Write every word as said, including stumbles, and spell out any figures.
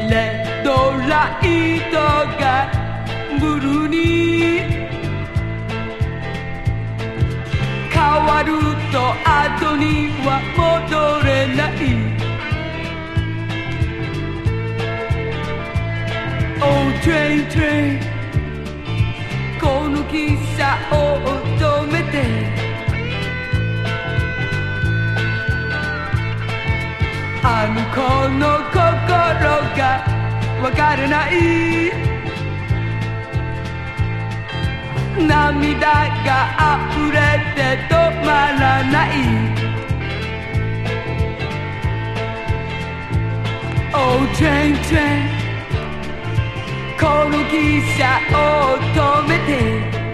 レッドライトがブルーに変わると後には戻れない。 Oh train train この汽車を止めてあの子の心がわからない。涙が溢れて止まらない。 Oh train train この汽車を止めて